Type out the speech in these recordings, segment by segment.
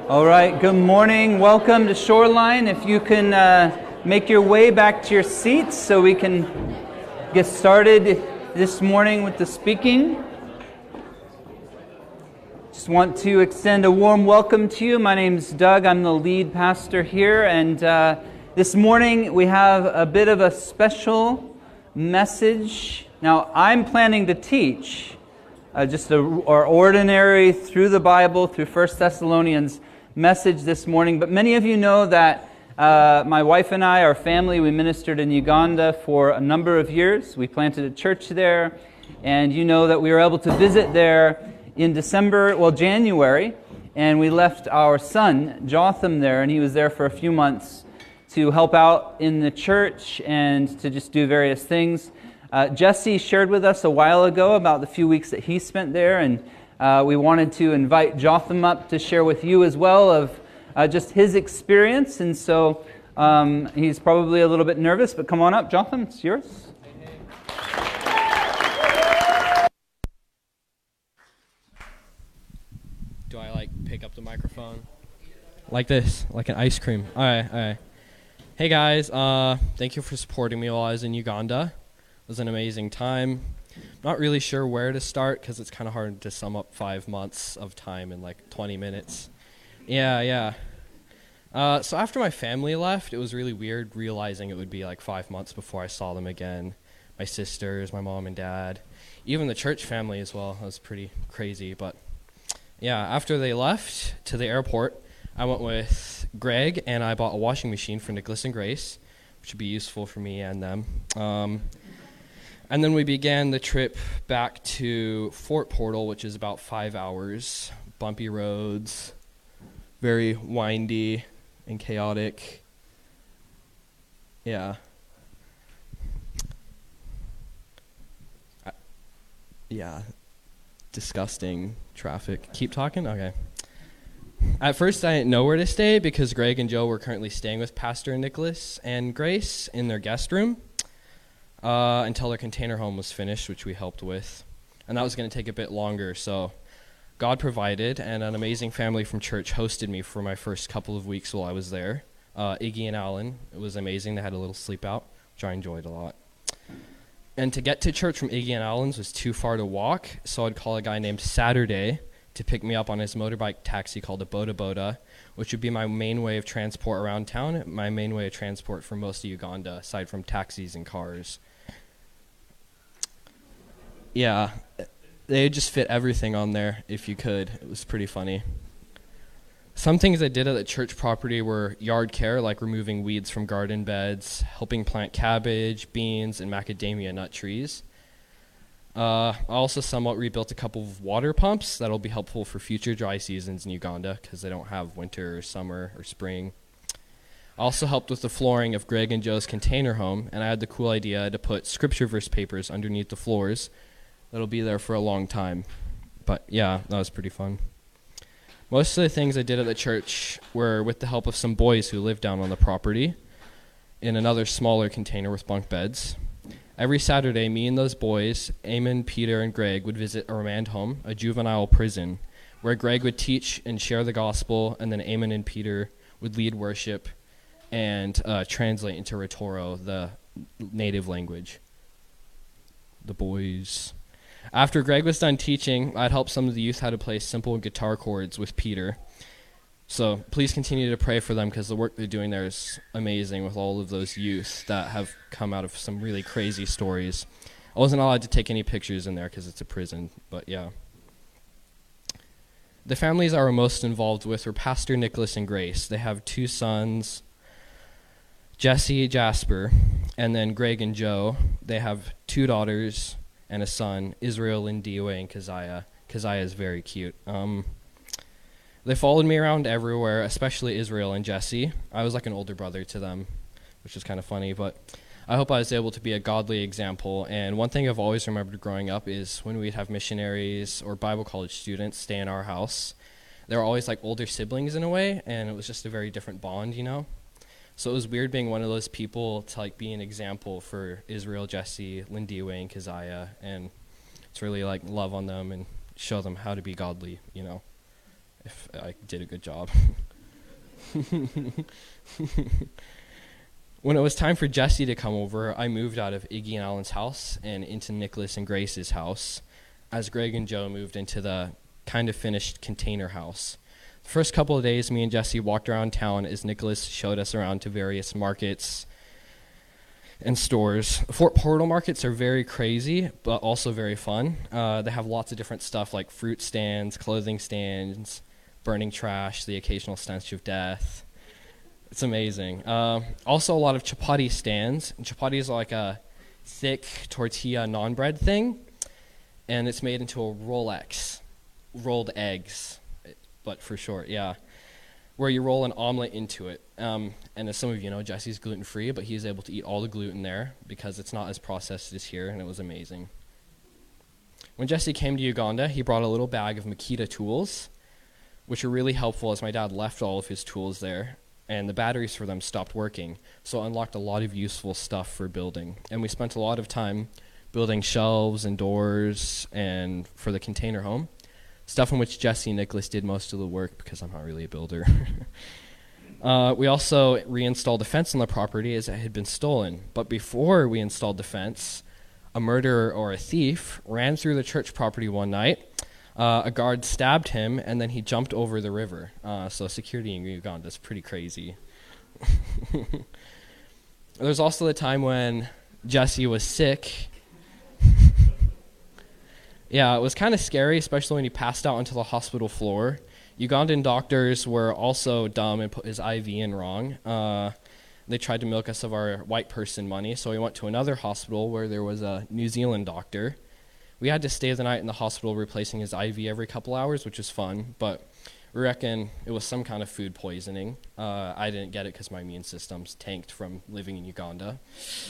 All right, good morning. Welcome to Shoreline. If you can make your way back to your seats so we can get started this morning with the speaking. Just want to extend a warm welcome to you. My name's Doug. I'm the lead pastor here, and this morning we have a bit of a special message. Now, I'm planning to teach just our ordinary through the Bible, through 1 Thessalonians message this morning, but many of you know that my wife and I, our family, we ministered in Uganda for a number of years. We planted a church there, and you know that we were able to visit there in January, and we left our son, Jotham, there, and he was there for a few months to help out in the church and to just do various things. Jesse shared with us a while ago about the few weeks that he spent there, and we wanted to invite Jotham up to share with you as well of just his experience, and so he's probably a little bit nervous, but come on up, Jotham, it's yours. Do I pick up the microphone? Like this, like an ice cream. All right. Hey guys, thank you for supporting me while I was in Uganda. It was an amazing time. Not really sure where to start because it's kind of hard to sum up 5 months of time in 20 minutes. Yeah. So after my family left, it was really weird realizing it would be 5 months before I saw them again. My sisters, my mom and dad, even the church family as well. That was pretty crazy. But yeah, after they left to the airport, I went with Greg and I bought a washing machine for Nicholas and Grace, which would be useful for me and them. And then we began the trip back to Fort Portal, which is about 5 hours. Bumpy roads, very windy and chaotic. Yeah. Disgusting traffic. Keep talking? Okay. At first, I didn't know where to stay because Greg and Joe were currently staying with Pastor Nicholas and Grace in their guest room. Until their container home was finished, which we helped with. And that was going to take a bit longer, so God provided, and an amazing family from church hosted me for my first couple of weeks while I was there. Iggy and Alan, it was amazing. They had a little sleep out, which I enjoyed a lot. And to get to church from Iggy and Alan's was too far to walk, so I'd call a guy named Saturday to pick me up on his motorbike taxi called a Boda Boda, which would be my main way of transport around town, my main way of transport for most of Uganda, aside from taxis and cars. Yeah, they just fit everything on there if you could. It was pretty funny. Some things I did at the church property were yard care, like removing weeds from garden beds, helping plant cabbage, beans, and macadamia nut trees. I also somewhat rebuilt a couple of water pumps that'll be helpful for future dry seasons in Uganda because they don't have winter or summer or spring. I also helped with the flooring of Greg and Joe's container home, and I had the cool idea to put scripture verse papers underneath the floors that'll be there for a long time. But yeah, that was pretty fun. Most of the things I did at the church were with the help of some boys who lived down on the property in another smaller container with bunk beds. Every Saturday, me and those boys, Eamon, Peter, and Greg, would visit a remand home, a juvenile prison, where Greg would teach and share the gospel, and then Eamon and Peter would lead worship and translate into Rotoro, the native language. The boys. After Greg was done teaching, I'd help some of the youth how to play simple guitar chords with Peter. So please continue to pray for them because the work they're doing there is amazing with all of those youth that have come out of some really crazy stories. I wasn't allowed to take any pictures in there because it's a prison, but yeah. The families I were most involved with were Pastor Nicholas and Grace. They have 2 sons, Jesse, Jasper, and then Greg and Joe. They have 2 daughters and a son, Israel, Lindiwe, and Keziah. Keziah is very cute. They followed me around everywhere, especially Israel and Jesse. I was like an older brother to them, which is kind of funny, but I hope I was able to be a godly example. And one thing I've always remembered growing up is when we'd have missionaries or Bible college students stay in our house, they were always like older siblings in a way, and it was just a very different bond, you know? So it was weird being one of those people to be an example for Israel, Jesse, Lindiwe, and Keziah, and to really love on them and show them how to be godly, you know. if I did a good job. When it was time for Jesse to come over, I moved out of Iggy and Alan's house and into Nicholas and Grace's house, as Greg and Joe moved into the kind of finished container house. The first couple of days, me and Jesse walked around town as Nicholas showed us around to various markets and stores. Fort Portal markets are very crazy, but also very fun. They have lots of different stuff like fruit stands, clothing stands, burning trash, the occasional stench of death. It's amazing. Also, a lot of chapati stands. Chapati is like a thick tortilla naan bread thing, and it's made into a Rolex, rolled eggs, but for short, yeah, where you roll an omelet into it. And as some of you know, Jesse's gluten-free, but he's able to eat all the gluten there because it's not as processed as here, and it was amazing. When Jesse came to Uganda, he brought a little bag of Makita tools, which are really helpful as my dad left all of his tools there, and the batteries for them stopped working, so it unlocked a lot of useful stuff for building. And we spent a lot of time building shelves and doors and for the container home, stuff in which Jesse and Nicholas did most of the work because I'm not really a builder. We also reinstalled the fence on the property as it had been stolen. But before we installed the fence, a murderer or a thief ran through the church property one night. A guard stabbed him, and then he jumped over the river. So security in Uganda is pretty crazy. There's also the time when Jesse was sick. Yeah, it was kind of scary, especially when he passed out onto the hospital floor. Ugandan doctors were also dumb and put his IV in wrong. They tried to milk us of our white person money, so we went to another hospital where there was a New Zealand doctor. We had to stay the night in the hospital replacing his IV every couple hours, which was fun, but we reckon it was some kind of food poisoning. I didn't get it because my immune system's tanked from living in Uganda.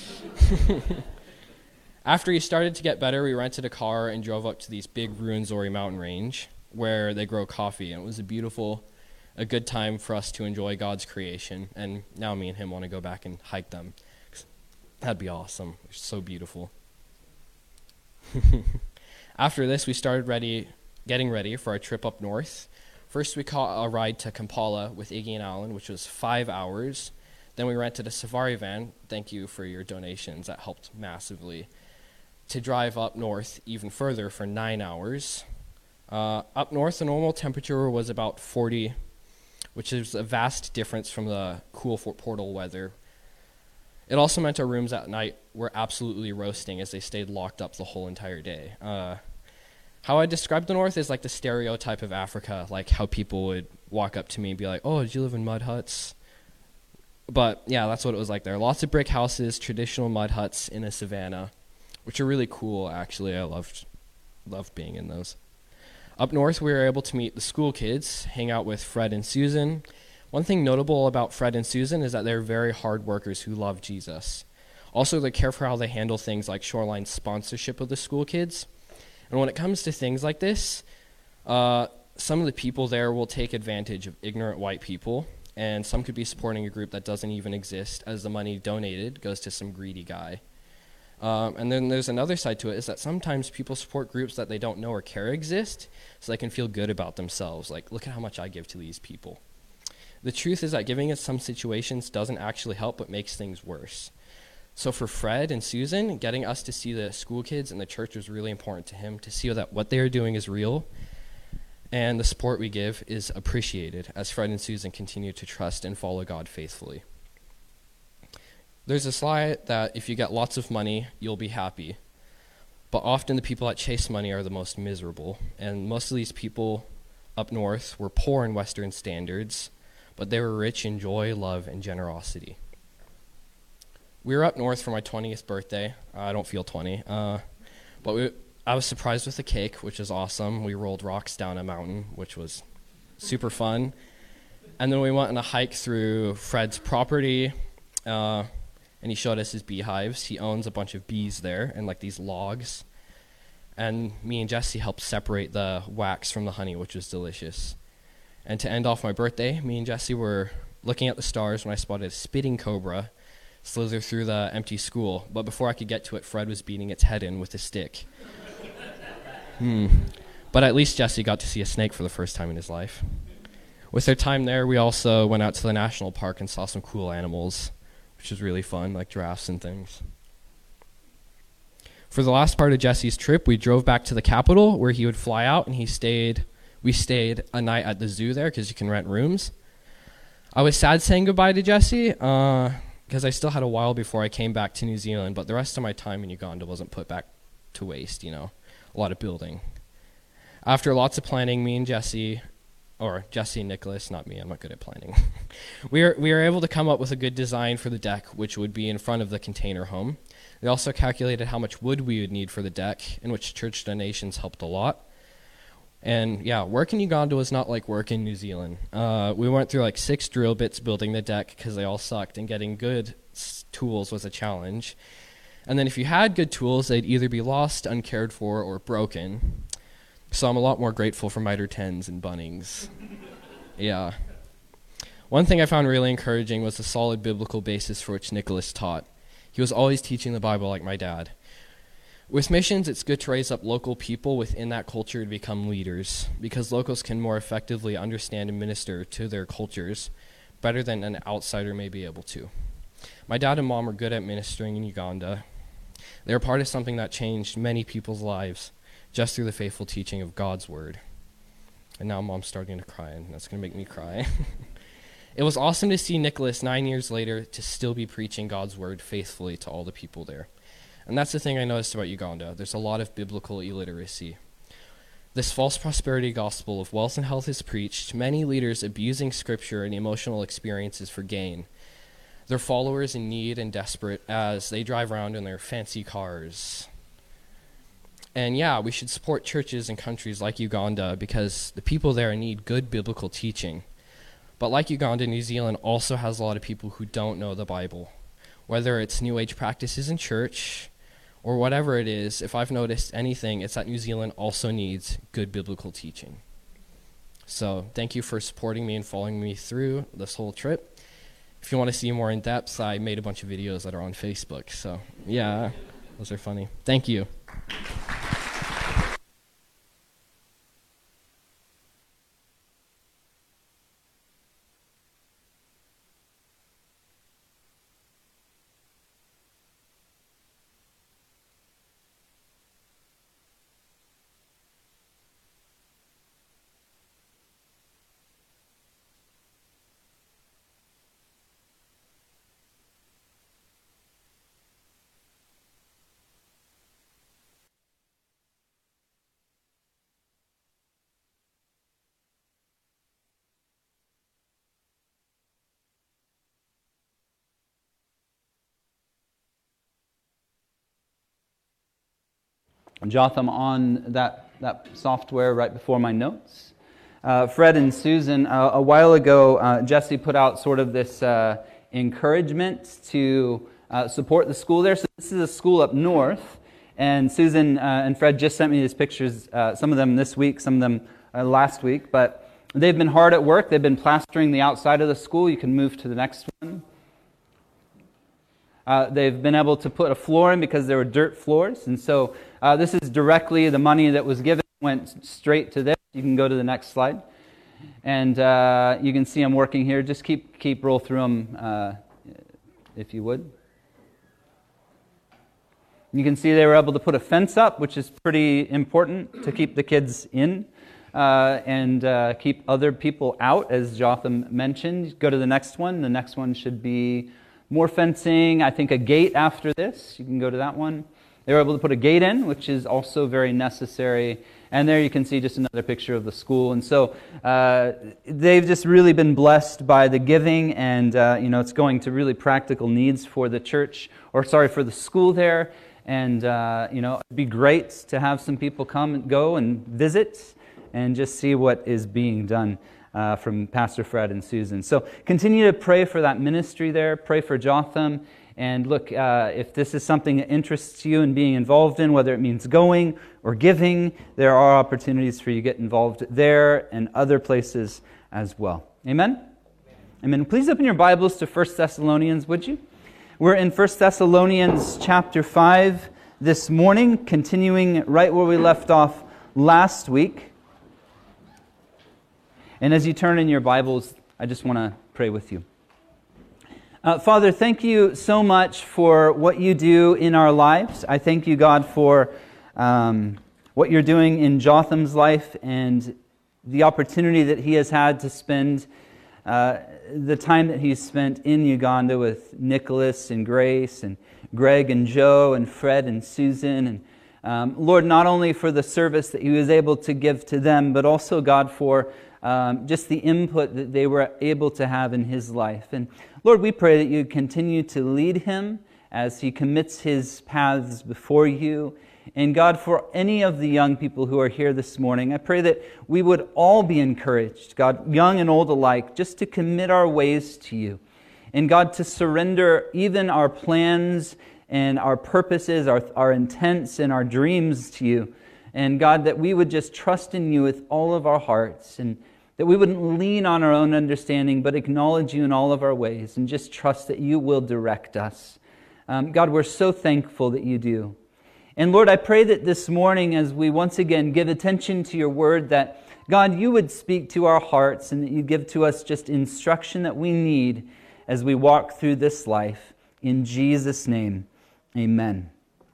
After he started to get better, we rented a car and drove up to these big Ruwenzori mountain range where they grow coffee, and it was a good time for us to enjoy God's creation, and now me and him want to go back and hike them. That'd be awesome. It's so beautiful. After this, we started getting ready for our trip up north. First, we caught a ride to Kampala with Iggy and Alan, which was 5 hours. Then we rented a safari van. Thank you for your donations. That helped massively. To drive up north even further for 9 hours. Up north, the normal temperature was about 40, which is a vast difference from the cool Fort Portal weather. It also meant our rooms at night were absolutely roasting as they stayed locked up the whole entire day. How I describe the north is like the stereotype of Africa, like how people would walk up to me and be like, "Oh, did you live in mud huts?" But yeah, that's what it was like there. Lots of brick houses, traditional mud huts in a savanna, which are really cool, actually. I loved being in those. Up north, we were able to meet the school kids, hang out with Fred and Susan. One thing notable about Fred and Susan is that they're very hard workers who love Jesus. Also, they care for how they handle things like Shoreline's sponsorship of the school kids. And when it comes to things like this, some of the people there will take advantage of ignorant white people, and some could be supporting a group that doesn't even exist, as the money donated goes to some greedy guy. And then there's another side to it, is that sometimes people support groups that they don't know or care exist, so they can feel good about themselves. Like, look at how much I give to these people. The truth is that giving in some situations doesn't actually help, but makes things worse. So for Fred and Susan, getting us to see the school kids and the church was really important to him, to see that what they are doing is real, and the support we give is appreciated as Fred and Susan continue to trust and follow God faithfully. There's a slide that if you get lots of money, you'll be happy. But often the people that chase money are the most miserable. And most of these people up north were poor in Western standards, but they were rich in joy, love, and generosity. We were up north for my 20th birthday. I don't feel 20. But I was surprised with the cake, which is awesome. We rolled rocks down a mountain, which was super fun. And then we went on a hike through Fred's property, and he showed us his beehives. He owns a bunch of bees there and like these logs. And me and Jesse helped separate the wax from the honey, which was delicious. And to end off my birthday, me and Jesse were looking at the stars when I spotted a spitting cobra slither through the empty school. But before I could get to it, Fred was beating its head in with a stick. But at least Jesse got to see a snake for the first time in his life. With our time there, we also went out to the national park and saw some cool animals, which was really fun, like giraffes and things. For the last part of Jesse's trip, we drove back to the capital where he would fly out, and we stayed a night at the zoo there because you can rent rooms. I was sad saying goodbye to Jesse because I still had a while before I came back to New Zealand, but the rest of my time in Uganda wasn't put back to waste, a lot of building. After lots of planning, me and Jesse and Nicholas, not me, I'm not good at planning, we were able to come up with a good design for the deck, which would be in front of the container home. We also calculated how much wood we would need for the deck, in which church donations helped a lot. And yeah, work in Uganda was not like work in New Zealand. We went through like 6 drill bits building the deck because they all sucked, and getting good tools was a challenge. And then if you had good tools, they'd either be lost, uncared for, or broken. So I'm a lot more grateful for Mitre 10s and Bunnings. Yeah. One thing I found really encouraging was the solid biblical basis for which Nicholas taught. He was always teaching the Bible like my dad. With missions, it's good to raise up local people within that culture to become leaders, because locals can more effectively understand and minister to their cultures better than an outsider may be able to. My dad and mom are good at ministering in Uganda. They are part of something that changed many people's lives just through the faithful teaching of God's word. And now mom's starting to cry, and that's going to make me cry. It was awesome to see Nicholas 9 years later to still be preaching God's word faithfully to all the people there. And that's the thing I noticed about Uganda. There's a lot of biblical illiteracy. This false prosperity gospel of wealth and health is preached, many leaders abusing scripture and emotional experiences for gain. Their followers in need and desperate as they drive around in their fancy cars. And yeah, we should support churches in countries like Uganda because the people there need good biblical teaching. But like Uganda, New Zealand also has a lot of people who don't know the Bible. Whether it's New Age practices in church or whatever it is, if I've noticed anything, it's that New Zealand also needs good biblical teaching. So thank you for supporting me and following me through this whole trip. If you want to see more in depth, I made a bunch of videos that are on Facebook. So yeah, those are funny. Thank you. Jotham on that software right before my notes. Fred and Susan, a while ago, Jesse put out sort of this encouragement to support the school there. So this is a school up north, and Susan and Fred just sent me these pictures, some of them this week, some of them last week, but they've been hard at work. They've been plastering the outside of the school. You can move to the next one. They've been able to put a floor in because there were dirt floors, and so this is directly the money that was given went straight to this. You can go to the next slide, and you can see I'm working here. Just keep roll through them if you would. You can see they were able to put a fence up, which is pretty important to keep the kids in and keep other people out, as Jotham mentioned. Go to the next one. The next one should be more fencing, I think a gate after this. You can go to that one. They were able to put a gate in, which is also very necessary. And there you can see just another picture of the school. And so they've just really been blessed by the giving, and it's going to really practical needs for the church, for the school there. And it'd be great to have some people come and go and visit and just see what is being done from Pastor Fred and Susan. So continue to pray for that ministry there. Pray for Jotham. And look, if this is something that interests you and being involved in, whether it means going or giving, there are opportunities for you to get involved there and other places as well. Amen? Amen. Please open your Bibles to 1 Thessalonians, would you? We're in 1 Thessalonians chapter 5 this morning, continuing right where we left off last week. And as you turn in your Bibles, I just want to pray with you. Father, thank you so much for what you do in our lives. I thank you, God, for what you're doing in Jotham's life and the opportunity that he has had to spend the time that he's spent in Uganda with Nicholas and Grace and Greg and Joe and Fred and Susan. And Lord, not only for the service that he was able to give to them, but also, God, for just the input that they were able to have in his life. And Lord, we pray that you continue to lead him as he commits his paths before you. And God, for any of the young people who are here this morning, I pray that we would all be encouraged, God, young and old alike, just to commit our ways to you. And God, to surrender even our plans and our purposes, our intents and our dreams to you. And God, that we would just trust in you with all of our hearts, and that we wouldn't lean on our own understanding, but acknowledge you in all of our ways and just trust that you will direct us. God, we're so thankful that you do. And Lord, I pray that this morning, as we once again give attention to your word, that God, you would speak to our hearts and that you give to us just instruction that we need as we walk through this life. In Jesus' name, amen.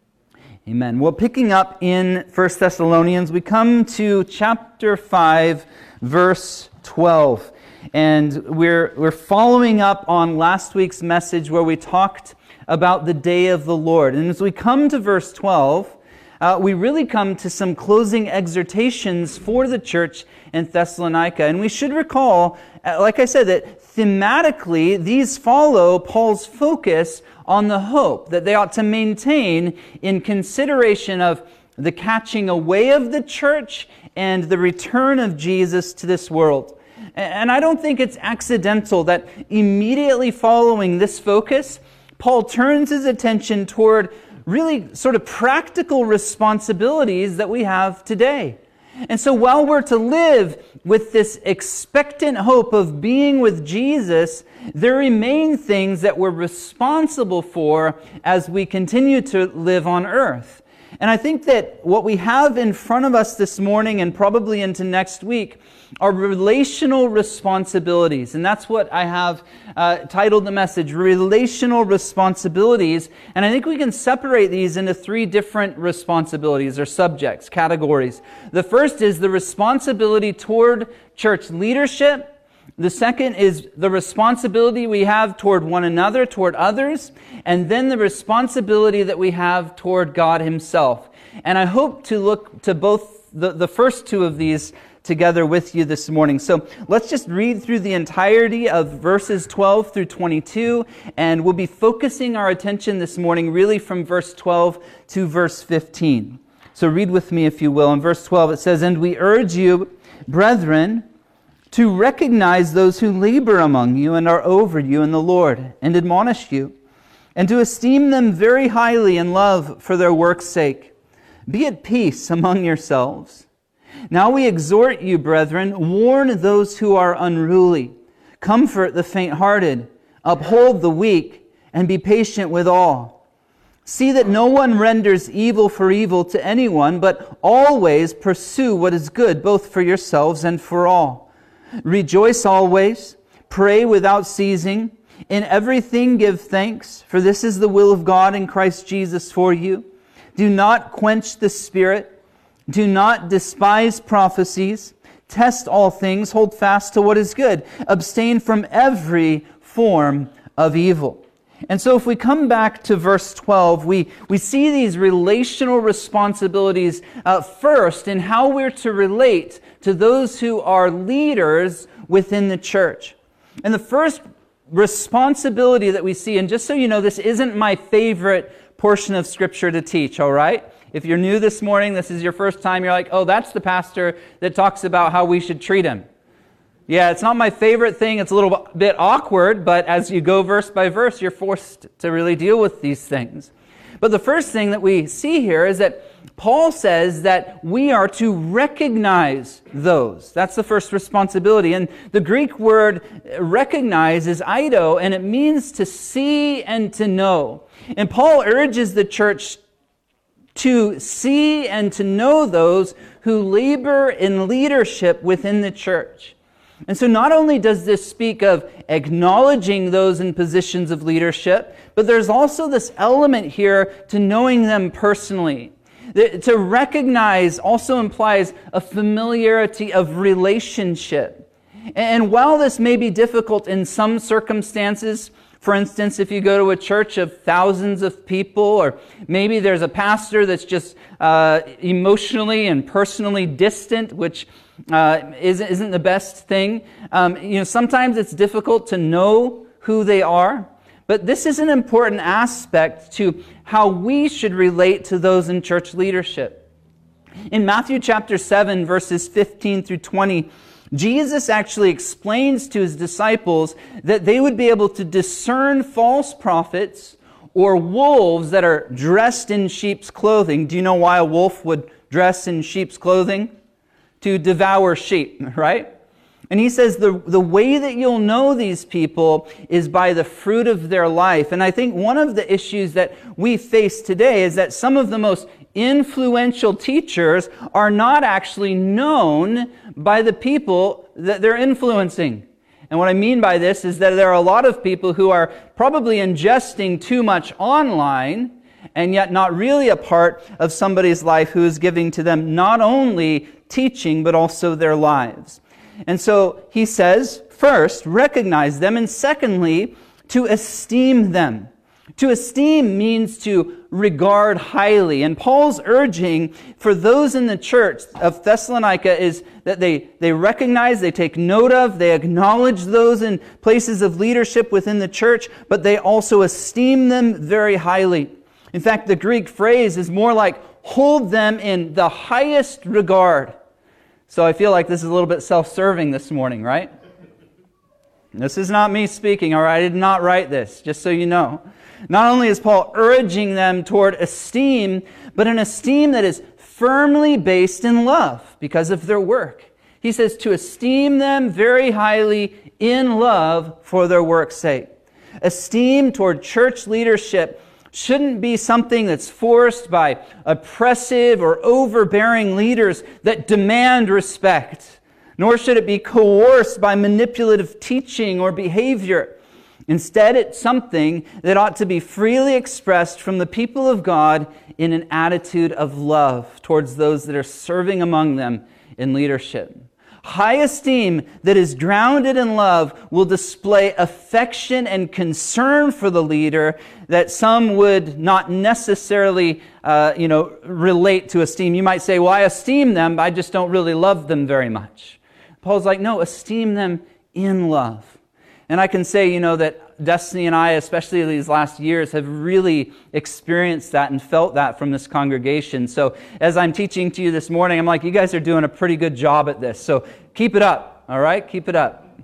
Amen. Well, picking up in 1 Thessalonians, we come to chapter 5, verse 12. And we're following up on last week's message where we talked about the day of the Lord. And as we come to verse 12, we really come to some closing exhortations for the church in Thessalonica. And we should recall, like I said, that thematically these follow Paul's focus on the hope that they ought to maintain in consideration of the catching away of the church and the return of Jesus to this world. And I don't think it's accidental that immediately following this focus, Paul turns his attention toward really sort of practical responsibilities that we have today. And so while we're to live with this expectant hope of being with Jesus, there remain things that we're responsible for as we continue to live on earth. And I think that what we have in front of us this morning and probably into next week are relational responsibilities. And that's what I have titled the message, Relational Responsibilities. And I think we can separate these into three different responsibilities or subjects, categories. The first is the responsibility toward church leadership. The second is the responsibility we have toward one another, toward others, and then the responsibility that we have toward God Himself. And I hope to look to both the first two of these together with you this morning. So let's just read through the entirety of verses 12 through 22, and we'll be focusing our attention this morning really from verse 12 to verse 15. So read with me if you will. In verse 12 it says, "And we urge you, brethren, to recognize those who labor among you and are over you in the Lord, and admonish you, and to esteem them very highly in love for their work's sake. Be at peace among yourselves. Now we exhort you, brethren, warn those who are unruly, comfort the faint-hearted, uphold the weak, and be patient with all. See that no one renders evil for evil to anyone, but always pursue what is good, both for yourselves and for all. Rejoice always, pray without ceasing, in everything give thanks, for this is the will of God in Christ Jesus for you. Do not quench the Spirit, do not despise prophecies, test all things, hold fast to what is good, abstain from every form of evil." And so if we come back to verse 12, we see these relational responsibilities first in how we're to relate to those who are leaders within the church. And the first responsibility that we see, and just so you know, this isn't my favorite portion of Scripture to teach, all right? If you're new this morning, this is your first time, you're like, oh, that's the pastor that talks about how we should treat him. Yeah, it's not my favorite thing. It's a little bit awkward, but as you go verse by verse, you're forced to really deal with these things. But the first thing that we see here is that Paul says that we are to recognize those. That's the first responsibility. And the Greek word recognize is eido, and it means to see and to know. And Paul urges the church to see and to know those who labor in leadership within the church. And so not only does this speak of acknowledging those in positions of leadership, but there's also this element here to knowing them personally. To recognize also implies a familiarity of relationship. And while this may be difficult in some circumstances, for instance, if you go to a church of thousands of people, or maybe there's a pastor that's just emotionally and personally distant, which isn't the best thing. Sometimes it's difficult to know who they are. But this is an important aspect to how we should relate to those in church leadership. In Matthew chapter 7, verses 15 through 20, Jesus actually explains to his disciples that they would be able to discern false prophets or wolves that are dressed in sheep's clothing. Do you know why a wolf would dress in sheep's clothing? To devour sheep, right? And he says the way that you'll know these people is by the fruit of their life. And I think one of the issues that we face today is that some of the most influential teachers are not actually known by the people that they're influencing. And what I mean by this is that there are a lot of people who are probably ingesting too much online and yet not really a part of somebody's life who is giving to them not only teaching but also their lives. And so he says, first, recognize them, and secondly, to esteem them. To esteem means to regard highly. And Paul's urging for those in the church of Thessalonica is that they recognize, they take note of, they acknowledge those in places of leadership within the church, but they also esteem them very highly. In fact, the Greek phrase is more like hold them in the highest regard. So I feel like this is a little bit self-serving this morning, right? This is not me speaking, all right? I did not write this, just so you know. Not only is Paul urging them toward esteem, but an esteem that is firmly based in love because of their work. He says to esteem them very highly in love for their work's sake. Esteem toward church leadership shouldn't be something that's forced by oppressive or overbearing leaders that demand respect, nor should it be coerced by manipulative teaching or behavior. Instead, it's something that ought to be freely expressed from the people of God in an attitude of love towards those that are serving among them in leadership. High esteem that is grounded in love will display affection and concern for the leader that some would not necessarily, relate to esteem. You might say, well, I esteem them, but I just don't really love them very much. Paul's like, no, esteem them in love. And I can say, that Destiny and I, especially these last years, have really experienced that and felt that from this congregation. So as I'm teaching to you this morning, I'm like, you guys are doing a pretty good job at this. So keep it up, all right? Keep it up.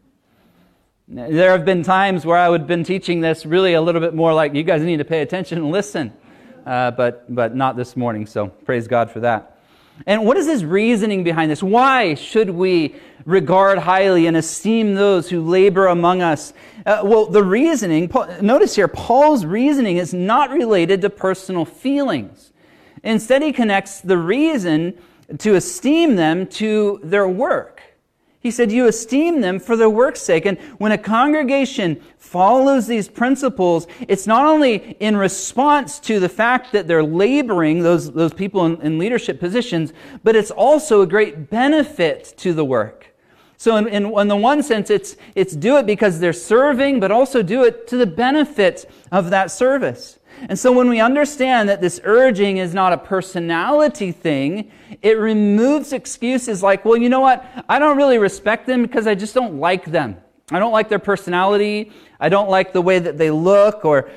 There have been times where I would have been teaching this really a little bit more like, you guys need to pay attention and listen. But not this morning, so praise God for that. And what is his reasoning behind this? Why should we regard highly and esteem those who labor among us? The reasoning, notice here, Paul's reasoning is not related to personal feelings. Instead, he connects the reason to esteem them to their work. He said, you esteem them for their work's sake. And when a congregation follows these principles, it's not only in response to the fact that they're laboring, those people in leadership positions, but it's also a great benefit to the work. So in the one sense, it's do it because they're serving, but also do it to the benefit of that service. And so when we understand that this urging is not a personality thing, it removes excuses like, well, you know what? I don't really respect them because I just don't like them. I don't like their personality. I don't like the way that they look, or,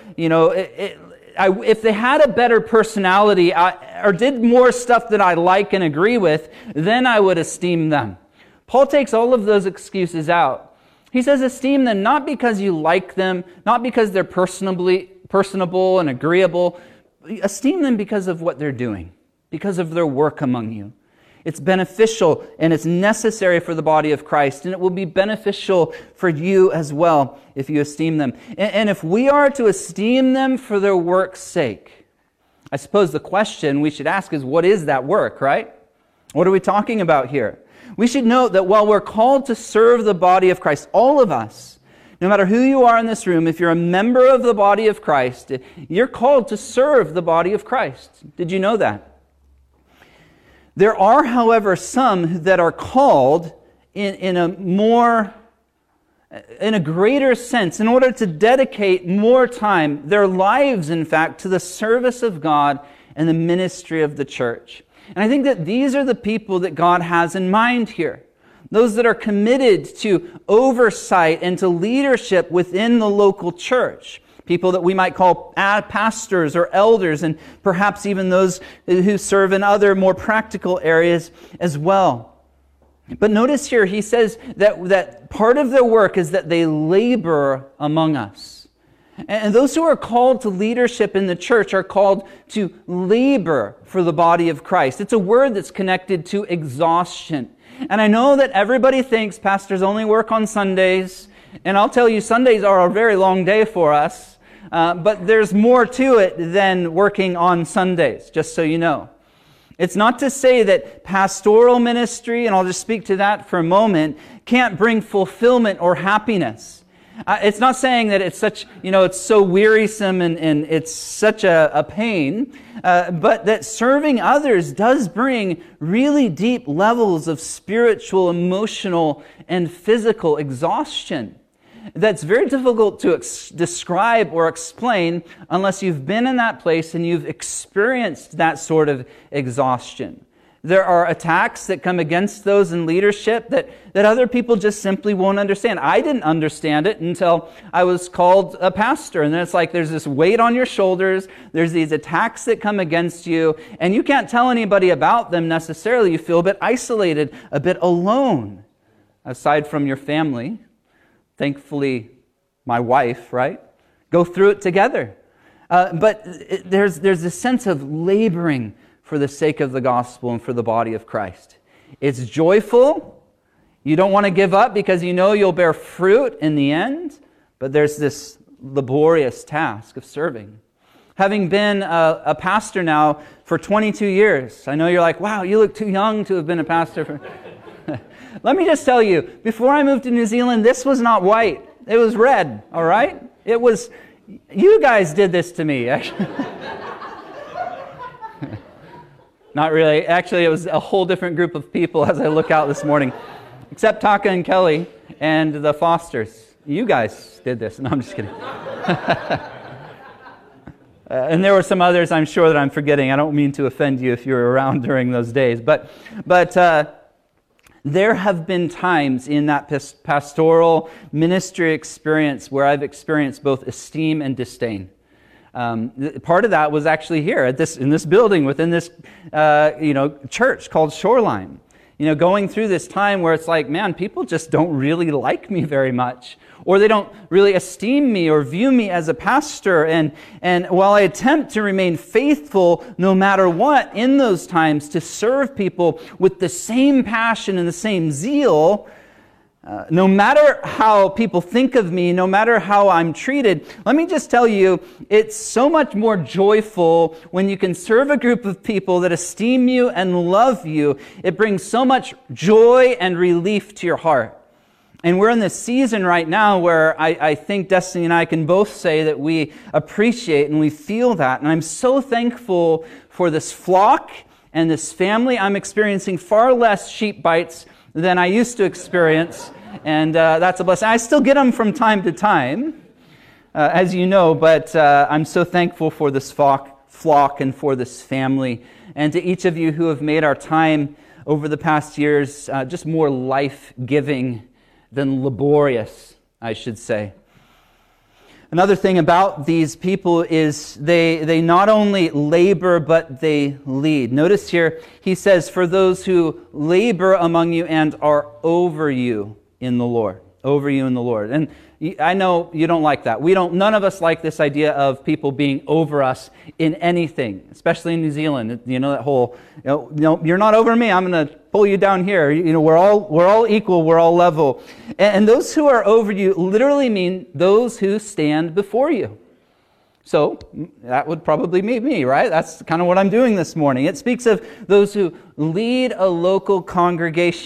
if they had a better personality or did more stuff that I like and agree with, then I would esteem them. Paul takes all of those excuses out. He says esteem them not because you like them, not because they're personable and agreeable. Esteem them because of what they're doing, because of their work among you. It's beneficial and it's necessary for the body of Christ, and it will be beneficial for you as well if you esteem them. And if we are to esteem them for their work's sake, I suppose the question we should ask is, what is that work, right? What are we talking about here? We should note that while we're called to serve the body of Christ, all of us, no matter who you are in this room, if you're a member of the body of Christ, you're called to serve the body of Christ. Did you know that? There are, however, some that are called in a greater sense, in order to dedicate more time, their lives, in fact, to the service of God and the ministry of the church. And I think that these are the people that God has in mind here. Those that are committed to oversight and to leadership within the local church. People that we might call pastors or elders, and perhaps even those who serve in other more practical areas as well. But notice here, he says that part of their work is that they labor among us. And those who are called to leadership in the church are called to labor for the body of Christ. It's a word that's connected to exhaustion. And I know that everybody thinks pastors only work on Sundays. And I'll tell you, Sundays are a very long day for us. But there's more to it than working on Sundays, just so you know. It's not to say that pastoral ministry, and I'll just speak to that for a moment, can't bring fulfillment or happiness. It's not saying that it's such, it's so wearisome and it's such a pain, but that serving others does bring really deep levels of spiritual, emotional, and physical exhaustion. That's very difficult to describe or explain unless you've been in that place and you've experienced that sort of exhaustion. There are attacks that come against those in leadership that other people just simply won't understand. I didn't understand it until I was called a pastor. And then it's like there's this weight on your shoulders. There's these attacks that come against you. And you can't tell anybody about them necessarily. You feel a bit isolated, a bit alone, aside from your family. Thankfully, my wife, right? Go through it together. But there's this sense of laboring for the sake of the gospel and for the body of Christ. It's joyful. You don't want to give up because you know you'll bear fruit in the end. But there's this laborious task of serving. Having been a pastor now for 22 years, I know you're like, wow, you look too young to have been a pastor for... Let me just tell you, before I moved to New Zealand, this was not white. It was red, all right? It was, you guys did this to me, actually. Not really. Actually, it was a whole different group of people as I look out this morning. Except Taka and Kelly and the Fosters. You guys did this. No, I'm just kidding. And there were some others I'm sure that I'm forgetting. I don't mean to offend you if you were around during those days. But there have been times in that pastoral ministry experience where I've experienced both esteem and disdain. Part of that was actually here in this building within this church called Shoreline. Going through this time where it's like, man, people just don't really like me very much, or they don't really esteem me or view me as a pastor. And while I attempt to remain faithful no matter what in those times to serve people with the same passion and the same zeal, no matter how people think of me, no matter how I'm treated, let me just tell you, it's so much more joyful when you can serve a group of people that esteem you and love you. It brings so much joy and relief to your heart. And we're in this season right now where I think Destiny and I can both say that we appreciate and we feel that. And I'm so thankful for this flock and this family. I'm experiencing far less sheep bites than I used to experience. And that's a blessing. I still get them from time to time, as you know, but I'm so thankful for this flock and for this family. And to each of you who have made our time over the past years just more life-giving than laborious, I should say. Another thing about these people is they not only labor, but they lead. Notice here, he says, for those who labor among you and are over you in the Lord. Over you in the Lord. And I know you don't like that. None of us like this idea of people being over us in anything, especially in New Zealand. That whole, you're not over me, I'm going to pull you down here. We're all equal, we're all level. And those who are over you literally mean those who stand before you. So that would probably be me, right? That's kind of what I'm doing this morning. It speaks of those who lead a local congregation.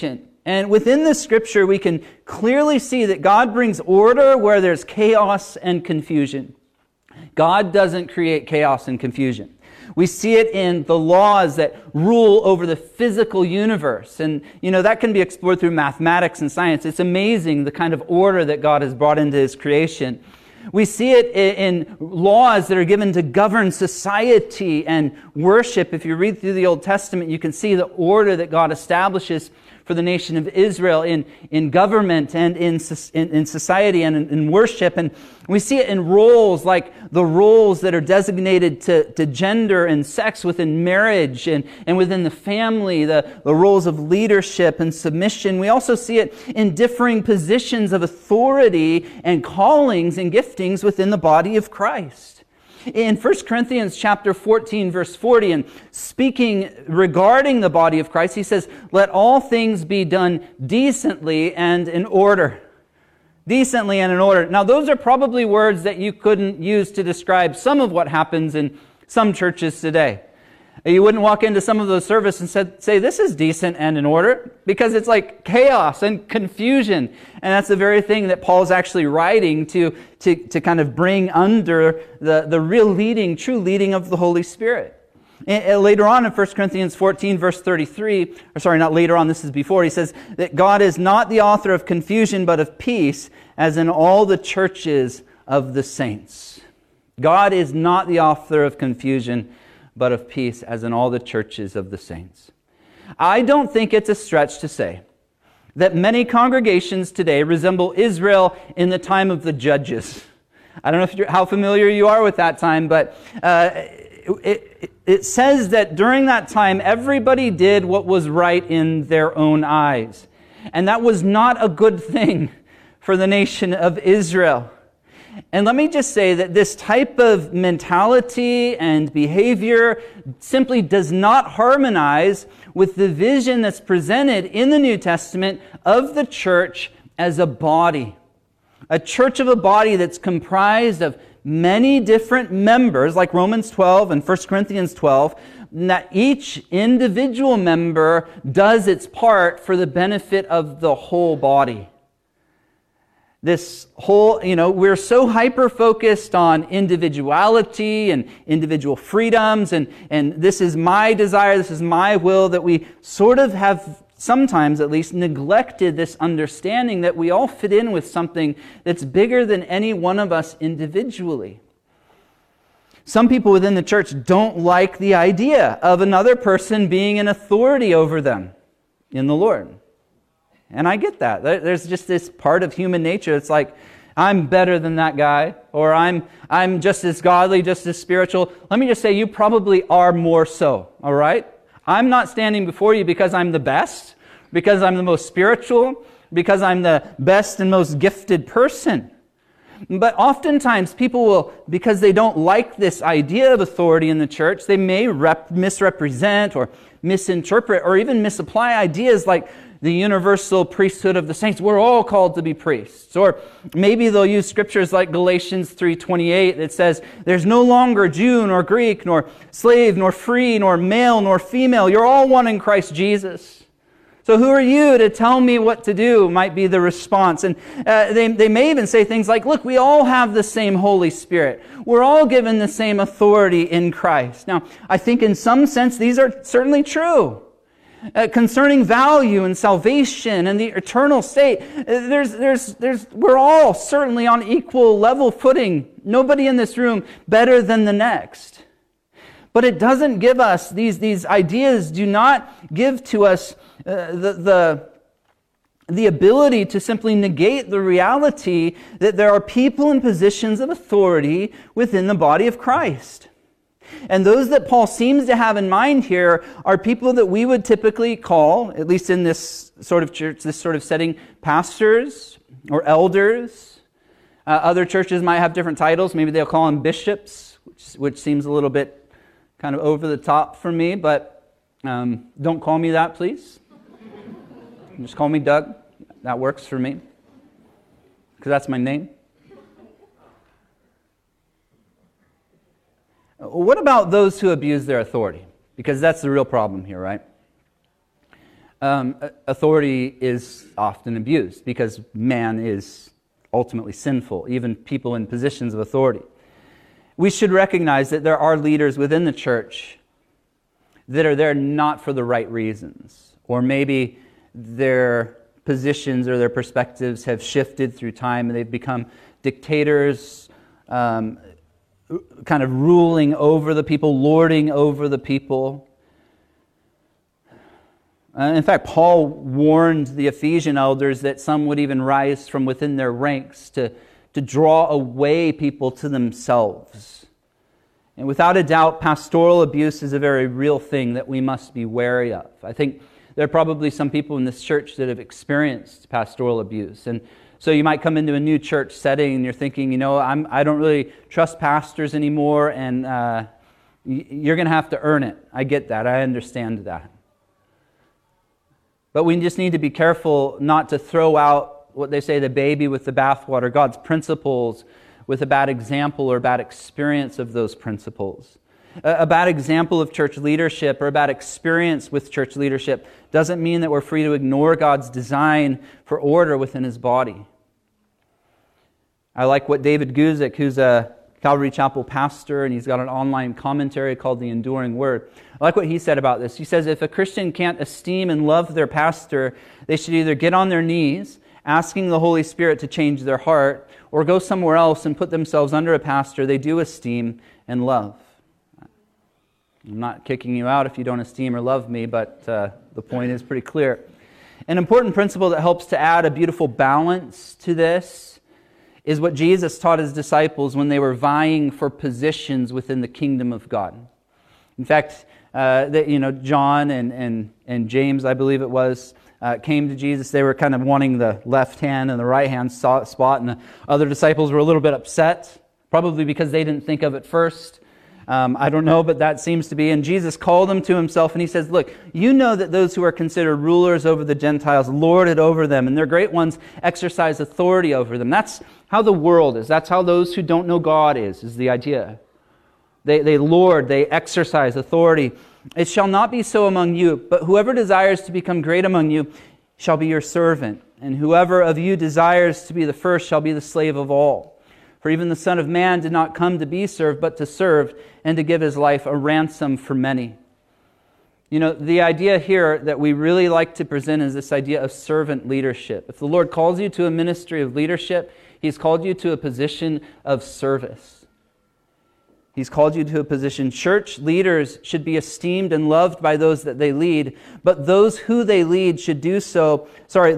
And within this scripture, we can clearly see that God brings order where there's chaos and confusion. God doesn't create chaos and confusion. We see it in the laws that rule over the physical universe. And, that can be explored through mathematics and science. It's amazing the kind of order that God has brought into His creation. We see it in laws that are given to govern society and worship. If you read through the Old Testament, you can see the order that God establishes for the nation of Israel in government and in society and in worship. And we see it in roles, like the roles that are designated to gender and sex within marriage and within the family, the roles of leadership and submission. We also see it in differing positions of authority and callings and giftings within the body of Christ. In 1 Corinthians chapter 14, verse 40, and speaking regarding the body of Christ, he says, "Let all things be done decently and in order." Decently and in order. Now, those are probably words that you couldn't use to describe some of what happens in some churches today. You wouldn't walk into some of those services and say, "This is decent and in order," because it's like chaos and confusion. And that's the very thing that Paul's actually writing to kind of bring under the real leading, true leading of the Holy Spirit. And later on in 1 Corinthians 14, verse 33, or sorry, not later on, this is before, he says that God is not the author of confusion, but of peace, as in all the churches of the saints. God is not the author of confusion, but of peace, as in all the churches of the saints. I don't think it's a stretch to say that many congregations today resemble Israel in the time of the judges. I don't know how familiar you are with that time, but it says that during that time, everybody did what was right in their own eyes. And that was not a good thing for the nation of Israel. And let me just say that this type of mentality and behavior simply does not harmonize with the vision that's presented in the New Testament of the church as a body. A church of a body that's comprised of many different members, like Romans 12 and 1 Corinthians 12, and that each individual member does its part for the benefit of the whole body. This whole, we're so hyper-focused on individuality and individual freedoms, and this is my desire, this is my will, that we sort of have, sometimes at least, neglected this understanding that we all fit in with something that's bigger than any one of us individually. Some people within the church don't like the idea of another person being an authority over them in the Lord. And I get that. There's just this part of human nature. It's like, I'm better than that guy, or I'm just as godly, just as spiritual. Let me just say, you probably are more so, all right? I'm not standing before you because I'm the best, because I'm the most spiritual, because I'm the best and most gifted person. But oftentimes people will, because they don't like this idea of authority in the church, they may misrepresent or misinterpret or even misapply ideas like the universal priesthood of the saints. We're all called to be priests. Or maybe they'll use scriptures like Galatians 3:28 that says, "There's no longer Jew nor Greek, nor slave, nor free, nor male, nor female. You're all one in Christ Jesus." So who are you to tell me what to do, might be the response. And they may even say things like, "Look, we all have the same Holy Spirit. We're all given the same authority in Christ." Now, I think in some sense these are certainly true. Concerning value and salvation and the eternal state, we're all certainly on equal level footing. Nobody in this room better than the next. But it doesn't give us, these ideas do not give to us the ability to simply negate the reality that there are people in positions of authority within the body of Christ. And those that Paul seems to have in mind here are people that we would typically call, at least in this sort of church, this sort of setting, pastors or elders. Other churches might have different titles. Maybe they'll call them bishops, which seems a little bit kind of over the top for me, but don't call me that, please. Just call me Doug. That works for me, because that's my name. What about those who abuse their authority? Because that's the real problem here, right? authority is often abused because man is ultimately sinful, even people in positions of authority. We should recognize that there are leaders within the church that are there not for the right reasons, or maybe their positions or their perspectives have shifted through time and they've become dictators, kind of ruling over the people, lording over the people. In fact, Paul warned the Ephesian elders that some would even rise from within their ranks to draw away people to themselves. And without a doubt, pastoral abuse is a very real thing that we must be wary of. I think there are probably some people in this church that have experienced pastoral abuse. And so you might come into a new church setting and you're thinking, I don't really trust pastors anymore, and you're going to have to earn it. I get that. I understand that. But we just need to be careful not to throw out what they say, the baby with the bathwater, God's principles, with a bad example or bad experience of those principles. A bad example of church leadership or a bad experience with church leadership doesn't mean that we're free to ignore God's design for order within His body. I like what David Guzik, who's a Calvary Chapel pastor, and he's got an online commentary called The Enduring Word. I like what he said about this. He says, if a Christian can't esteem and love their pastor, they should either get on their knees, asking the Holy Spirit to change their heart, or go somewhere else and put themselves under a pastor they do esteem and love. I'm not kicking you out if you don't esteem or love me, but the point is pretty clear. An important principle that helps to add a beautiful balance to this is what Jesus taught His disciples when they were vying for positions within the kingdom of God. In fact, John and James, I believe it was, came to Jesus. They were kind of wanting the left hand and the right hand spot, and the other disciples were a little bit upset, probably because they didn't think of it first. I don't know, but that seems to be. And Jesus called them to Himself, and He says, look, you know that those who are considered rulers over the Gentiles lord it over them, and their great ones exercise authority over them. That's how the world is. That's how those who don't know God is the idea. They lord, they exercise authority. It shall not be so among you, but whoever desires to become great among you shall be your servant, and whoever of you desires to be the first shall be the slave of all. For even the Son of Man did not come to be served, but to serve, and to give His life a ransom for many. The idea here that we really like to present is this idea of servant leadership. If the Lord calls you to a ministry of leadership, He's called you to a position of service. He's called you to a position. Church leaders should be esteemed and loved by those that they lead, but those who lead should do so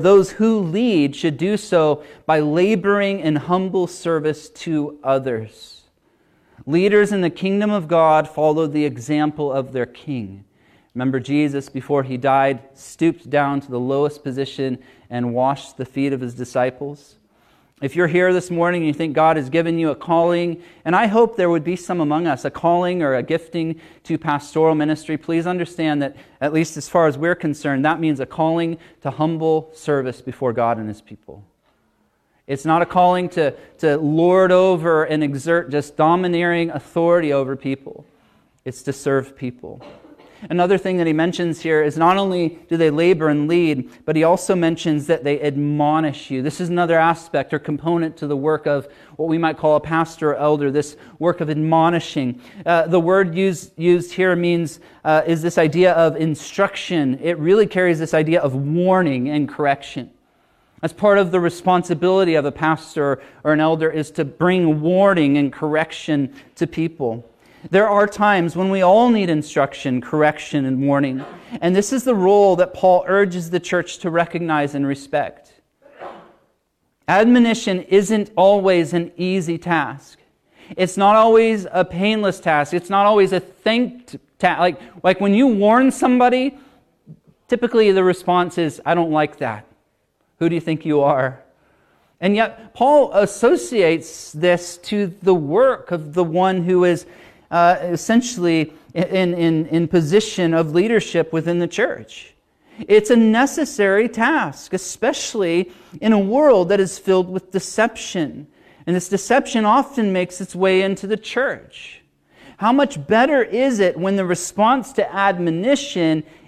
by laboring in humble service to others. Leaders in the kingdom of God follow the example of their king. Remember, Jesus, before He died, stooped down to the lowest position and washed the feet of His disciples. If you're here this morning and you think God has given you a calling, and I hope there would be some among us, a calling or a gifting to pastoral ministry, please understand that, at least as far as we're concerned, that means a calling to humble service before God and His people. It's not a calling to lord over and exert just domineering authority over people. It's to serve people. Another thing that he mentions here is not only do they labor and lead, but he also mentions that they admonish you. This is another aspect or component to the work of what we might call a pastor or elder, this work of admonishing. The word used here is this idea of instruction. It really carries this idea of warning and correction. As part of the responsibility of a pastor or an elder is to bring warning and correction to people. There are times when we all need instruction, correction, and warning. And this is the role that Paul urges the church to recognize and respect. Admonition isn't always an easy task. It's not always a painless task. It's not always a thanked task. Like when you warn somebody, typically the response is, I don't like that. Who do you think you are? And yet Paul associates this to the work of the one who is essentially in position of leadership within the church. It's a necessary task, especially in a world that is filled with deception. And this deception often makes its way into the church. How much better is it when the response to admonition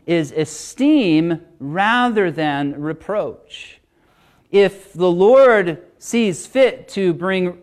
is esteem rather than reproach. If the Lord sees fit to bring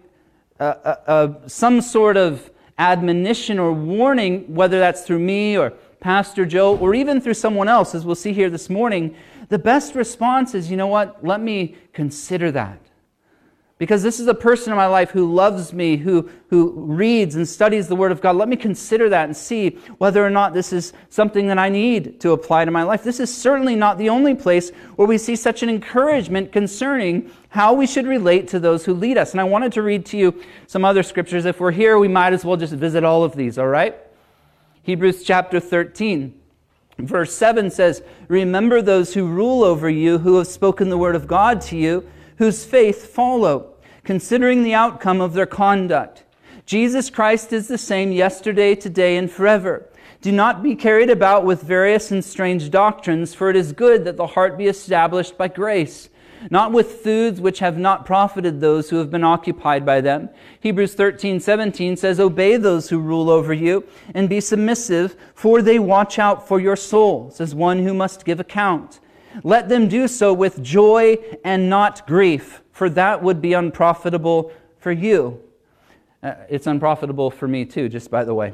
some sort of admonition or warning, whether that's through me or Pastor Joe or even through someone else, as we'll see here this morning, the best response is, you know what, let me consider that. Because this is a person in my life who loves me, who reads and studies the Word of God. Let me consider that and see whether or not this is something that I need to apply to my life. This is certainly not the only place where we see such an encouragement concerning how we should relate to those who lead us. And I wanted to read to you some other scriptures. If we're here, we might as well just visit all of these, all right? Hebrews chapter 13, verse 7 says, "Remember those who rule over you, who have spoken the word of God to you, whose faith follow, considering the outcome of their conduct. Jesus Christ is the same yesterday, today, and forever. Do not be carried about with various and strange doctrines, for it is good that the heart be established by grace, not with foods which have not profited those who have been occupied by them." Hebrews 13:17 says, "Obey those who rule over you, and be submissive, for they watch out for your souls, as one who must give account. Let them do so with joy and not grief, for that would be unprofitable for you." It's unprofitable for me too, just by the way.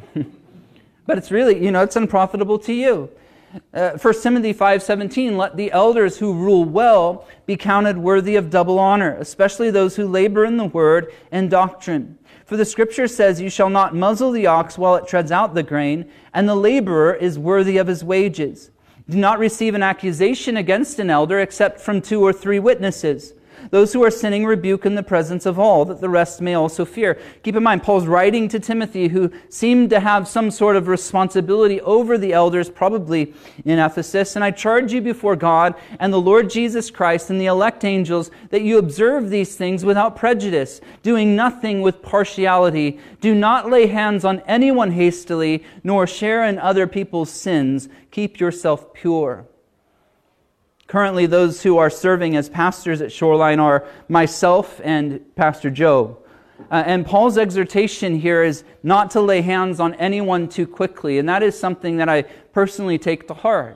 But it's really, it's unprofitable to you. 1 Timothy 5:17, "Let the elders who rule well be counted worthy of double honor, especially those who labor in the word and doctrine. For the scripture says, 'You shall not muzzle the ox while it treads out the grain, and the laborer is worthy of his wages. Do not receive an accusation against an elder except from 2 or 3 witnesses. Those who are sinning rebuke in the presence of all, that the rest may also fear." Keep in mind, Paul's writing to Timothy, who seemed to have some sort of responsibility over the elders, probably in Ephesus. "And I charge you before God and the Lord Jesus Christ and the elect angels, that you observe these things without prejudice, doing nothing with partiality. Do not lay hands on anyone hastily, nor share in other people's sins. Keep yourself pure." Currently, those who are serving as pastors at Shoreline are myself and Pastor Joe. And Paul's exhortation here is not to lay hands on anyone too quickly. And that is something that I personally take to heart.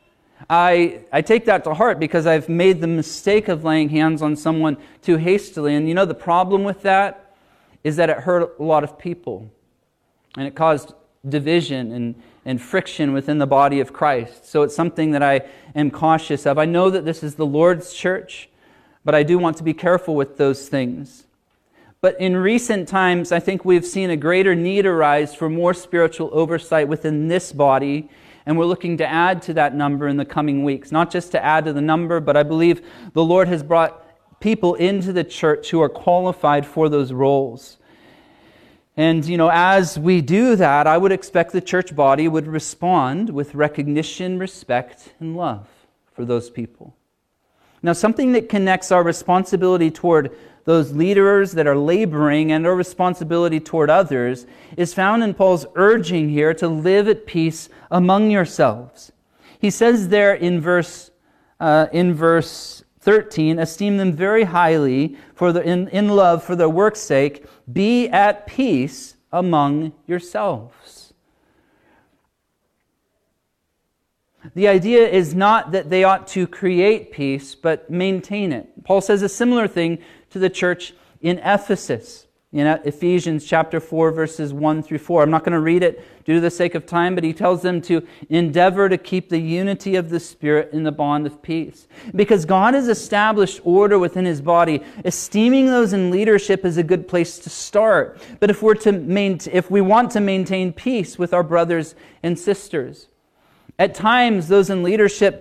I take that to heart because I've made the mistake of laying hands on someone too hastily. And the problem with that is that it hurt a lot of people. And it caused division and friction within the body of Christ. So it's something that I am cautious of. I know that this is the Lord's church, but I do want to be careful with those things. But in recent times, I think we've seen a greater need arise for more spiritual oversight within this body, and we're looking to add to that number in the coming weeks. Not just to add to the number, but I believe the Lord has brought people into the church who are qualified for those roles. And, as we do that, I would expect the church body would respond with recognition, respect, and love for those people. Now, something that connects our responsibility toward those leaders that are laboring and our responsibility toward others is found in Paul's urging here to live at peace among yourselves. He says there in verse 13, "Esteem them very highly in love for their work's sake. Be at peace among yourselves." The idea is not that they ought to create peace, but maintain it. Paul says a similar thing to the church in Ephesus. In Ephesians chapter 4, verses 1 through 4. I'm not going to read it due to the sake of time, but he tells them to endeavor to keep the unity of the Spirit in the bond of peace. Because God has established order within His body, esteeming those in leadership is a good place to start. But if we want to maintain peace with our brothers and sisters, at times those in leadership,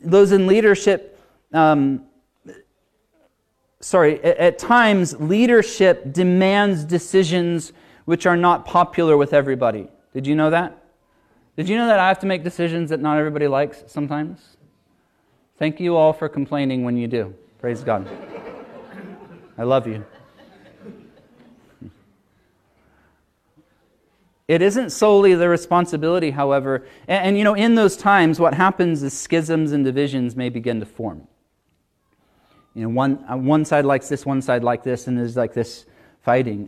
at times, leadership demands decisions which are not popular with everybody. Did you know that? Did you know that I have to make decisions that not everybody likes sometimes? Thank you all for complaining when you do. Praise God. I love you. It isn't solely the responsibility, however, and in those times, what happens is schisms and divisions may begin to form. One side likes this, one side like this, and there's like this fighting.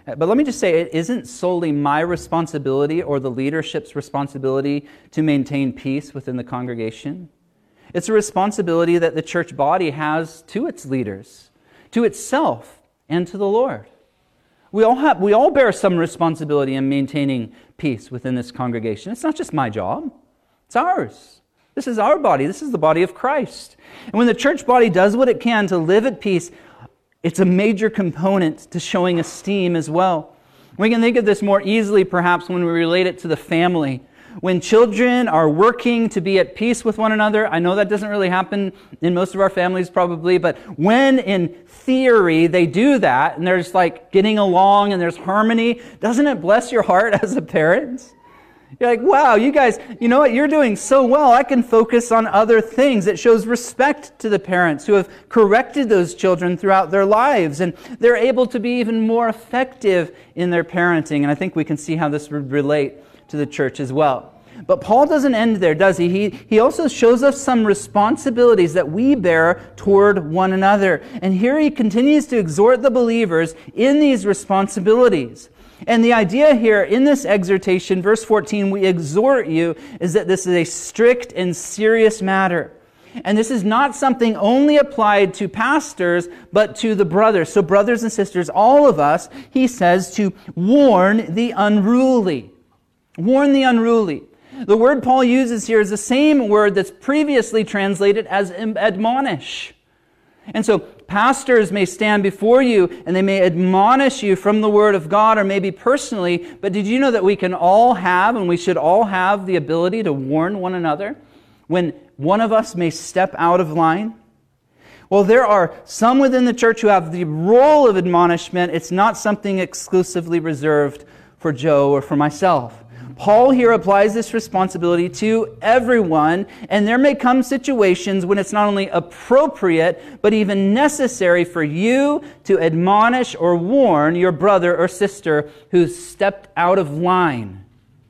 But let me just say, it isn't solely my responsibility or the leadership's responsibility to maintain peace within the congregation. It's a responsibility that the church body has to its leaders, to itself, and to the Lord. We all bear some responsibility in maintaining peace within this congregation. It's not just my job. It's ours. This is our body. This is the body of Christ. And when the church body does what it can to live at peace, it's a major component to showing esteem as well. We can think of this more easily perhaps when we relate it to the family. When children are working to be at peace with one another, I know that doesn't really happen in most of our families probably, but when in theory they do that and they're just like getting along and there's harmony, doesn't it bless your heart as a parent? You're like, wow, you guys, you know what? You're doing so well. I can focus on other things. It shows respect to the parents who have corrected those children throughout their lives, and they're able to be even more effective in their parenting. And I think we can see how this would relate to the church as well. But Paul doesn't end there, does he? He also shows us some responsibilities that we bear toward one another. And here he continues to exhort the believers in these responsibilities. And the idea here in this exhortation, verse 14, we exhort you, is that this is a strict and serious matter. And this is not something only applied to pastors, but to the brothers. So brothers and sisters, all of us, he says to warn the unruly. Warn the unruly. The word Paul uses here is the same word that's previously translated as admonish. And so pastors may stand before you and they may admonish you from the Word of God or maybe personally, but did you know that we can all have and we should all have the ability to warn one another when one of us may step out of line? Well, there are some within the church who have the role of admonishment. It's not something exclusively reserved for Joe or for myself. Paul here applies this responsibility to everyone, and there may come situations when it's not only appropriate, but even necessary for you to admonish or warn your brother or sister who's stepped out of line.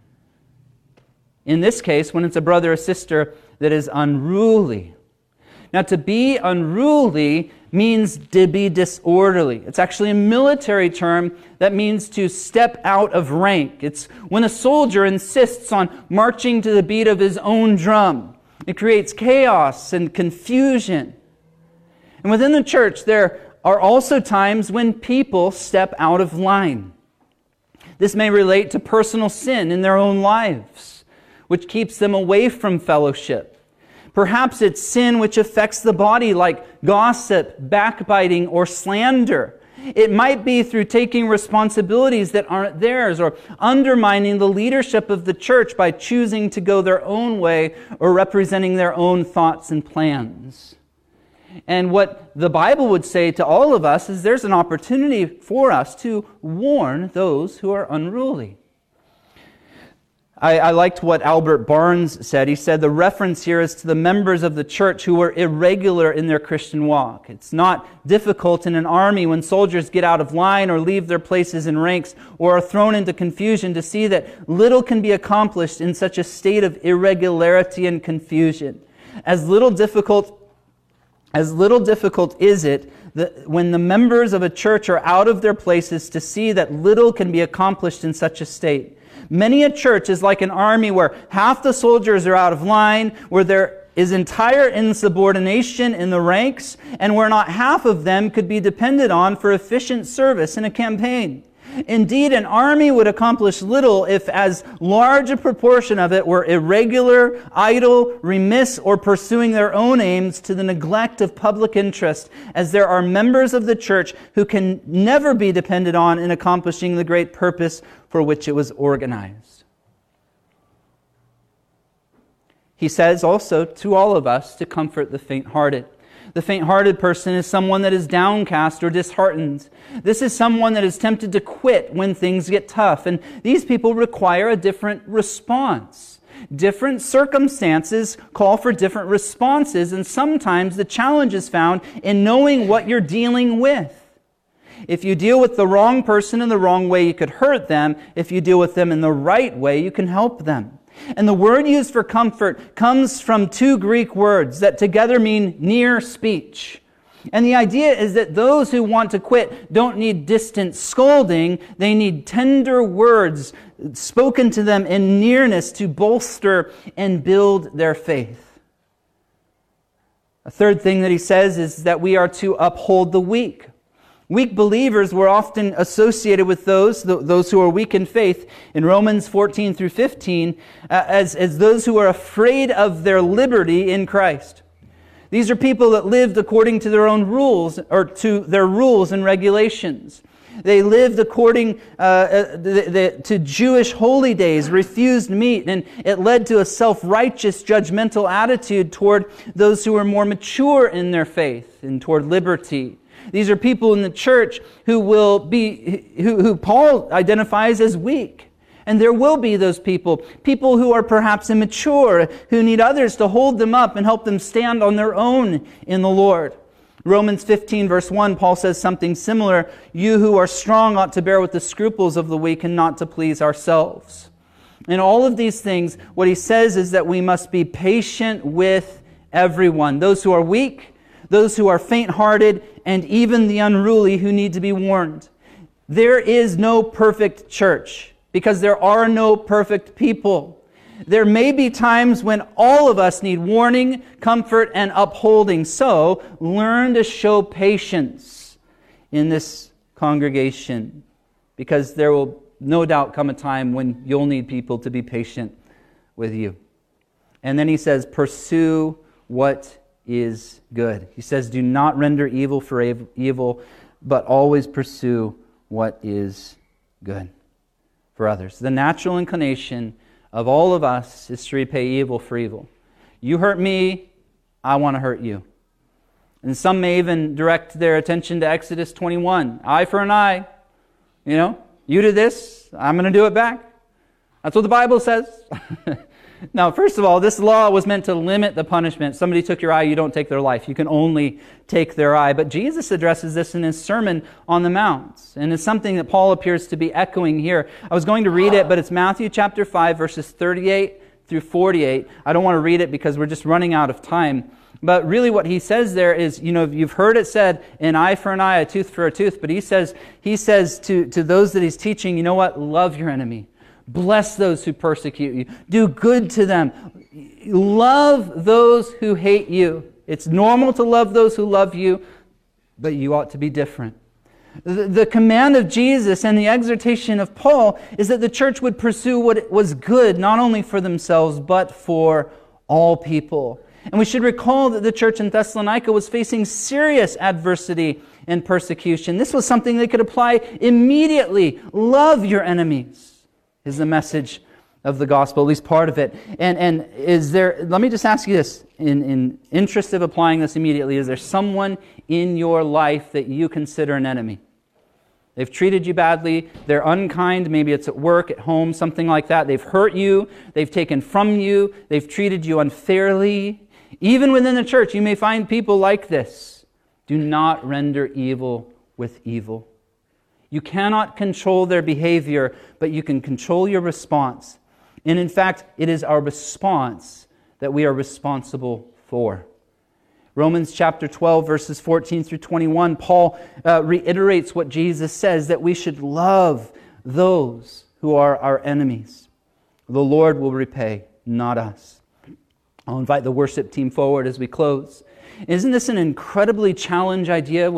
In this case, when it's a brother or sister that is unruly. Now, to be unruly means to be disorderly. It's actually a military term that means to step out of rank. It's when a soldier insists on marching to the beat of his own drum. It creates chaos and confusion. And within the church, there are also times when people step out of line. This may relate to personal sin in their own lives, which keeps them away from fellowship. Perhaps it's sin which affects the body, like gossip, backbiting, or slander. It might be through taking responsibilities that aren't theirs, or undermining the leadership of the church by choosing to go their own way or representing their own thoughts and plans. And what the Bible would say to all of us is there's an opportunity for us to warn those who are unruly. I liked what Albert Barnes said. He said the reference here is to the members of the church who were irregular in their Christian walk. It's not difficult in an army when soldiers get out of line or leave their places in ranks or are thrown into confusion to see that little can be accomplished in such a state of irregularity and confusion. As little difficult is it when the members of a church are out of their places to see that little can be accomplished in such a state. Many a church is like an army where half the soldiers are out of line, where there is entire insubordination in the ranks, and where not half of them could be depended on for efficient service in a campaign. Indeed, an army would accomplish little if as large a proportion of it were irregular, idle, remiss, or pursuing their own aims to the neglect of public interest, as there are members of the church who can never be depended on in accomplishing the great purpose for which it was organized. He says also to all of us to comfort the faint-hearted. The faint-hearted person is someone that is downcast or disheartened. This is someone that is tempted to quit when things get tough. And these people require a different response. Different circumstances call for different responses, and sometimes the challenge is found in knowing what you're dealing with. If you deal with the wrong person in the wrong way, you could hurt them. If you deal with them in the right way, you can help them. And the word used for comfort comes from two Greek words that together mean near speech. And the idea is that those who want to quit don't need distant scolding. They need tender words spoken to them in nearness to bolster and build their faith. A third thing that he says is that we are to uphold the weak. Weak believers were often associated with those who are weak in faith in Romans 14 through 15 as those who are afraid of their liberty in Christ. These are people that lived according to their own rules, or to their rules and regulations. They lived according to Jewish holy days, refused meat, and it led to a self-righteous, judgmental attitude toward those who were more mature in their faith and toward liberty. These are people in the church who Paul identifies as weak. And there will be those people who are perhaps immature, who need others to hold them up and help them stand on their own in the Lord. Romans 15 verse 1, Paul says something similar. You who are strong ought to bear with the scruples of the weak and not to please ourselves. In all of these things, what he says is that we must be patient with everyone. Those who are weak, those who are faint-hearted, and even the unruly who need to be warned. There is no perfect church because there are no perfect people. There may be times when all of us need warning, comfort, and upholding. So, learn to show patience in this congregation because there will no doubt come a time when you'll need people to be patient with you. And then he says, pursue what is good. He says, do not render evil for evil, but always pursue what is good for others. The natural inclination of all of us is to repay evil for evil. You hurt me, I want to hurt you. And some may even direct their attention to Exodus 21. Eye for an eye. You did this, I'm going to do it back. That's what the Bible says. Now, first of all, this law was meant to limit the punishment. Somebody took your eye, you don't take their life. You can only take their eye. But Jesus addresses this in his Sermon on the Mount. And it's something that Paul appears to be echoing here. I was going to read it, but it's Matthew chapter 5, verses 38 through 48. I don't want to read it because we're just running out of time. But really what he says there is, you've heard it said, an eye for an eye, a tooth for a tooth. But he says to those that he's teaching, you know what? Love your enemy. Bless those who persecute you. Do good to them. Love those who hate you. It's normal to love those who love you, but you ought to be different. The command of Jesus and the exhortation of Paul is that the church would pursue what was good, not only for themselves, but for all people. And we should recall that the church in Thessalonica was facing serious adversity and persecution. This was something they could apply immediately. Love your enemies is the message of the gospel, at least part of it. And is there, let me just ask you this, in interest of applying this immediately, is there someone in your life that you consider an enemy? They've treated you badly, they're unkind, maybe it's at work, at home, something like that. They've hurt you, they've taken from you, they've treated you unfairly. Even within the church, you may find people like this. Do not render evil with evil. You cannot control their behavior, but you can control your response. And in fact, it is our response that we are responsible for. Romans chapter 12, verses 14 through 21, Paul reiterates what Jesus says, that we should love those who are our enemies. The Lord will repay, not us. I'll invite the worship team forward as we close. Isn't this an incredibly challenging idea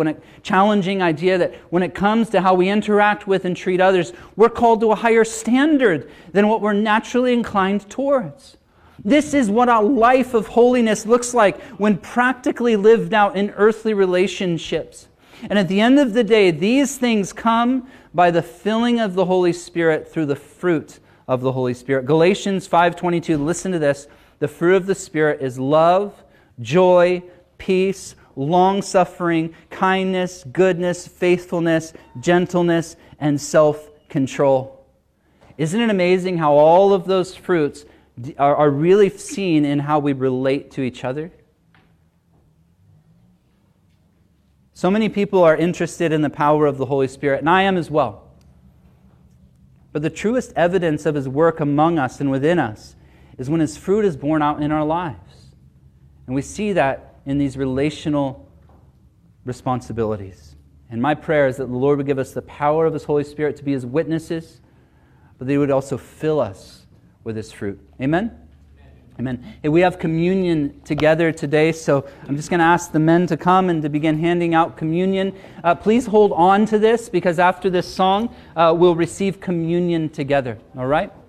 that when it comes to how we interact with and treat others, we're called to a higher standard than what we're naturally inclined towards? This is what a life of holiness looks like when practically lived out in earthly relationships. And at the end of the day, these things come by the filling of the Holy Spirit through the fruit of the Holy Spirit. Galatians 5:22, listen to this. The fruit of the Spirit is love, joy, peace, long-suffering, kindness, goodness, faithfulness, gentleness, and self-control. Isn't it amazing how all of those fruits are really seen in how we relate to each other? So many people are interested in the power of the Holy Spirit, and I am as well. But the truest evidence of His work among us and within us is when His fruit is borne out in our lives. And we see that in these relational responsibilities. And my prayer is that the Lord would give us the power of His Holy Spirit to be His witnesses, but that He would also fill us with His fruit. Amen? Amen. Hey, we have communion together today, so I'm just going to ask the men to come and to begin handing out communion. Please hold on to this, because after this song, we'll receive communion together. All right?